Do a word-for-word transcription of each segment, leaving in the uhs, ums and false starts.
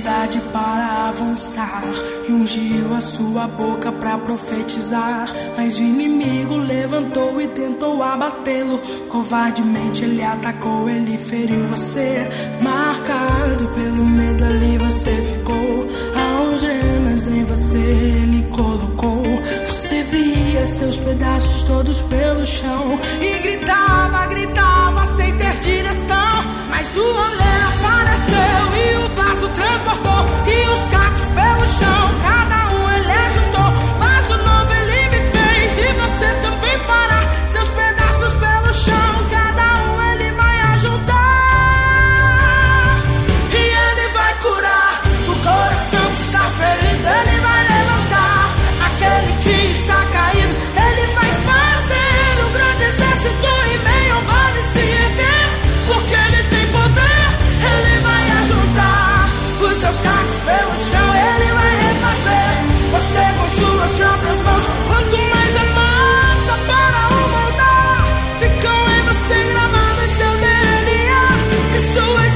autoridade para avançar e ungiu a sua boca para profetizar. Mas o inimigo levantou e tentou abatê-lo. Covardemente ele atacou, ele feriu você. Marcado pelo medo ali você ficou. Algemas em você ele colocou. Você via seus pedaços todos pelo chão e gritava, gritava sem ter direção. Mas o oleiro apareceu e o vaso transportou, e os cacos pelo chão, cada um ele juntou. Vaso novo ele me fez e você também fará. Seus pedaços pelo chão, cada um ele vai ajuntar. E ele vai curar o coração que está ferido, ele vai levantar aquele que está caído, ele vai fazer um grande exército em meio ao vale se erguer, porque ele tem poder. Ele vai ajuntar os seus cacos pelo chão, ele vai refazer você com suas próprias mãos. Quanto mais amassa para o moldar, ficam em você gravados em seu D N A e suas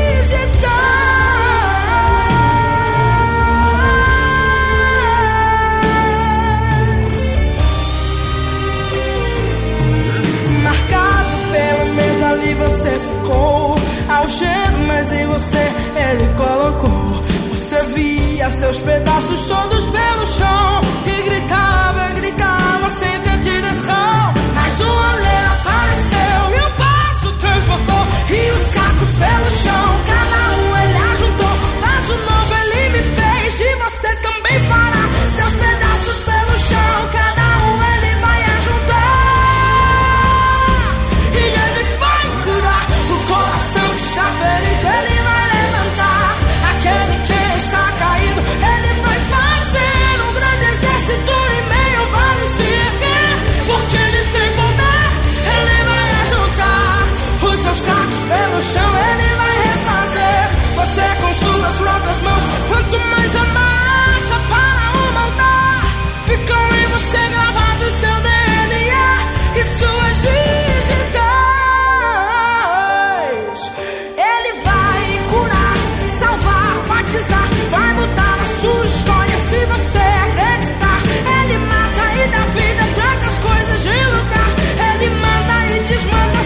digitais. Marcado pelo medo ali você ficou. Algemas em você ele colocou. Você via seus pedaços todos pelo chão e gritava, gritava sem ter direção. Mas o oleiro apareceu e o vaso transportou, e os cacos pelo chão, cada um ele ajuntou. Vaso novo ele me fez e você também fará. Seus pedaços pelo chão, cada um ele vai ajuntar. E ele vai curar o coração que está ferido, ele vai levantar aquele que está caído, ele vai fazer um grande exército em meio ao vale se erguer, porque ele tem poder. Ele vai ajuntar os seus cacos pelo chão, ele vai refazer você com suas próprias mãos. Quanto mais amassa para o moldar, ficam em você gravados seu D N A e suas digitais. Ele vai curar, salvar, batizar, vai mudar a sua história se você acreditar. Ele mata e dá vida, troca as coisas de lugar, ele manda e desmanda